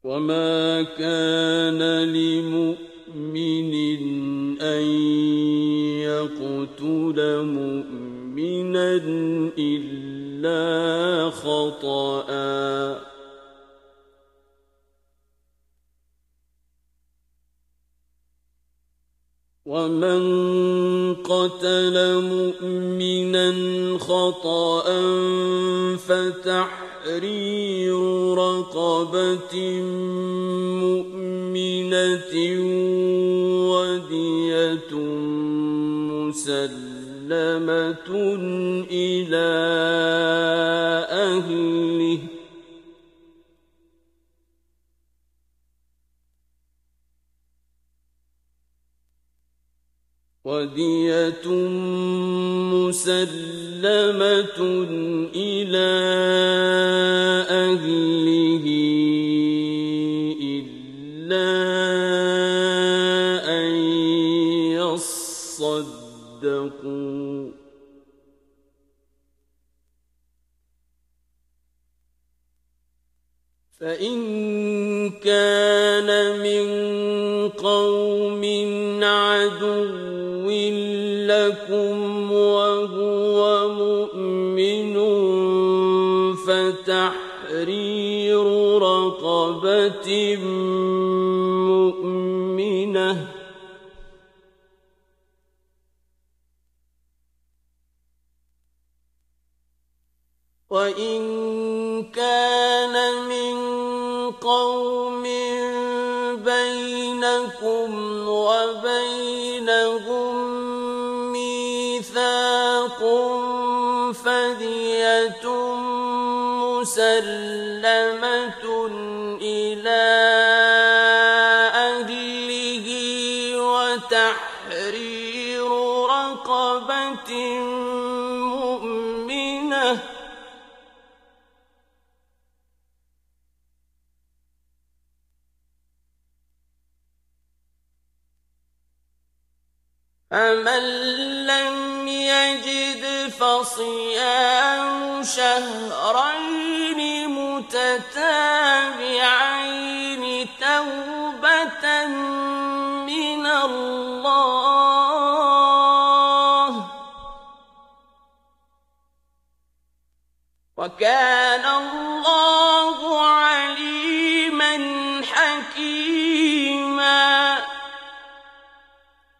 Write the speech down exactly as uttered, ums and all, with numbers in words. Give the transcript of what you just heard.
وما كان لمؤمن أن يقتل مؤمنا إلا خطأ ومن قتل مؤمنا خطأ فتحرير رقبة مؤمنة ودية مسلمة إلى أهله ودية مسلمة إلى أهله إلا أن يصدقوا فإن كان من قوم عدو لكم وهو مؤمن فتحرير رقبة مؤمنة وإن كان من قوم بينكم وبينهم ميثاق فدية مسلمة إلى أهله وتحرير رقبة مؤمنة فمن لم يجد فصيام شهرين متتابعين توبة من الله وكان الله